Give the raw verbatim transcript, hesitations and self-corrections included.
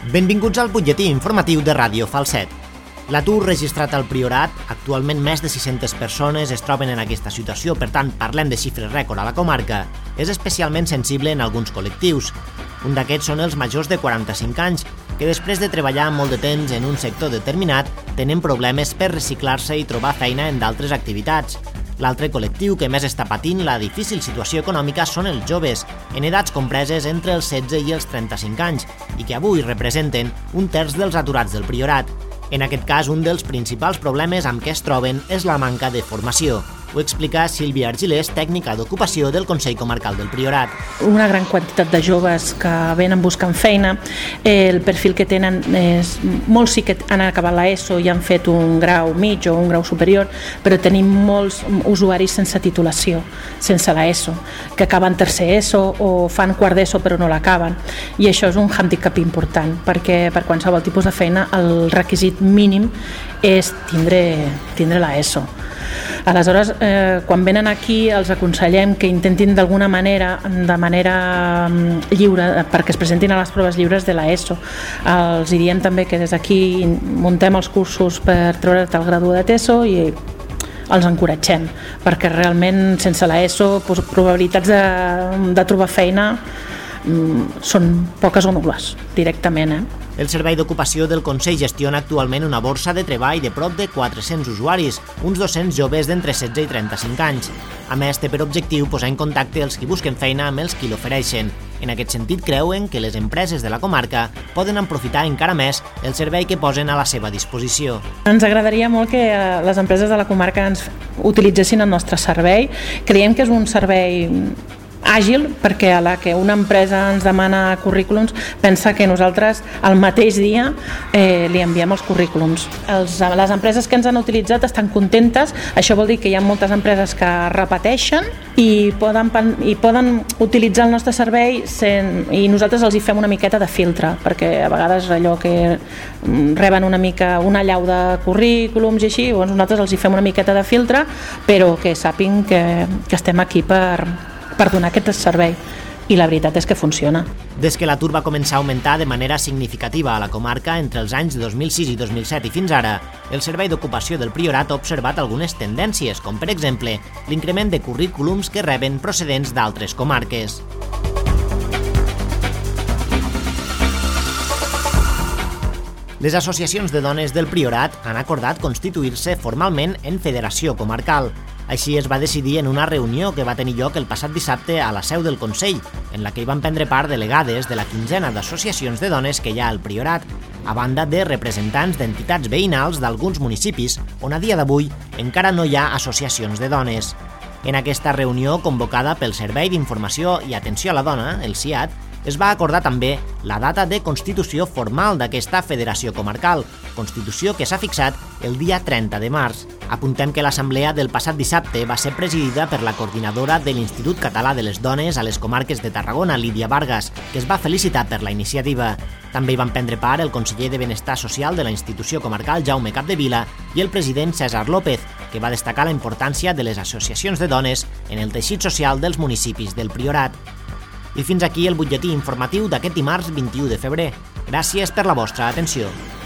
Benvinguts al butlletí informatiu de Ràdio Falset. L'atur registrat al Priorat, actualment més de sis-centes persones es troben en aquesta situació, per tant parlem de xifres rècord a la comarca, és especialment sensible en alguns col·lectius. Un d'aquests són els majors de quaranta-cinc anys, que després de treballar molt de temps en un sector determinat, tenen problemes per reciclar-se i trobar feina en d'altres activitats. L'altre col·lectiu que més està patint la difícil situació econòmica són els joves, en edats compreses entre els setze i els trenta-cinc anys, i que avui representen un terç dels aturats del Priorat. En aquest cas, un dels principals problemes amb què es troben és la manca de formació. Ho explica Sílvia Argilés, tècnica d'ocupació del Consell Comarcal del Priorat. Una gran quantitat de joves que venen buscant feina, el perfil que tenen és... Molts sí que han acabat l'ESO i han fet un grau mig o un grau superior, però tenim molts usuaris sense titulació, sense l'ESO, que acaben tercer ESO o fan quart d'ESO però no l'acaben. I això és un handicap important, perquè per qualsevol tipus de feina el requisit mínim és tindre, tindre l'ESO. Aleshores, eh, quan venen aquí els aconsellem que intentin d'alguna manera, de manera lliure, perquè es presentin a les proves lliures de l'ESO. Els diem també que des d'aquí muntem els cursos per treure't el graduat ESO i els encoratgem, perquè realment sense l'ESO doncs, probabilitats de, de trobar feina mm, són poques o nul·les directament. Eh? El Servei d'Ocupació del Consell gestiona actualment una borsa de treball de prop de quatre-cents usuaris, uns dos-cents joves d'entre setze i trenta-cinc anys. A més, té per objectiu posar en contacte els qui busquen feina amb els qui l'ofereixen. En aquest sentit, creuen que les empreses de la comarca poden aprofitar encara més el servei que posen a la seva disposició. Ens agradaria molt que les empreses de la comarca ens utilitzessin el nostre servei. Creiem que és un servei àgil, perquè a la que una empresa ens demana currículums pensa que nosaltres el mateix dia eh, li enviem els currículums. Els, les empreses que ens han utilitzat estan contentes, això vol dir que hi ha moltes empreses que repeteixen i poden, i poden utilitzar el nostre servei sen, i nosaltres els hi fem una miqueta de filtre, perquè a vegades allò que reben una mica una allau de currículums i així, doncs nosaltres els hi fem una miqueta de filtre, però que sàpiguen que, que estem aquí per per donar aquest servei, i la veritat és que funciona. Des que l'atur va començar a augmentar de manera significativa a la comarca entre els anys dos mil sis i dos mil set i fins ara, el Servei d'Ocupació del Priorat ha observat algunes tendències, com per exemple l'increment de currículums que reben procedents d'altres comarques. Les associacions de dones del Priorat han acordat constituir-se formalment en federació comarcal. Així es va decidir en una reunió que va tenir lloc el passat dissabte a la seu del Consell, en la que hi van prendre part delegades de la quinzena d'associacions de dones que hi ha al Priorat, a banda de representants d'entitats veïnals d'alguns municipis on a dia d'avui encara no hi ha associacions de dones. En aquesta reunió, convocada pel Servei d'Informació i Atenció a la Dona, el S I A D, es va acordar també la data de constitució formal d'aquesta federació comarcal, constitució que s'ha fixat el dia trenta de març. Apuntem que l'assemblea del passat dissabte va ser presidida per la coordinadora de l'Institut Català de les Dones a les comarques de Tarragona, Lídia Vargas, que es va felicitar per la iniciativa. També hi van prendre part el conseller de Benestar Social de la institució comarcal, Jaume Capdevila, i el president César López, que va destacar la importància de les associacions de dones en el teixit social dels municipis del Priorat. I fins aquí el butlletí informatiu d'aquest dimarts vint-i-u de febrer. Gràcies per la vostra atenció.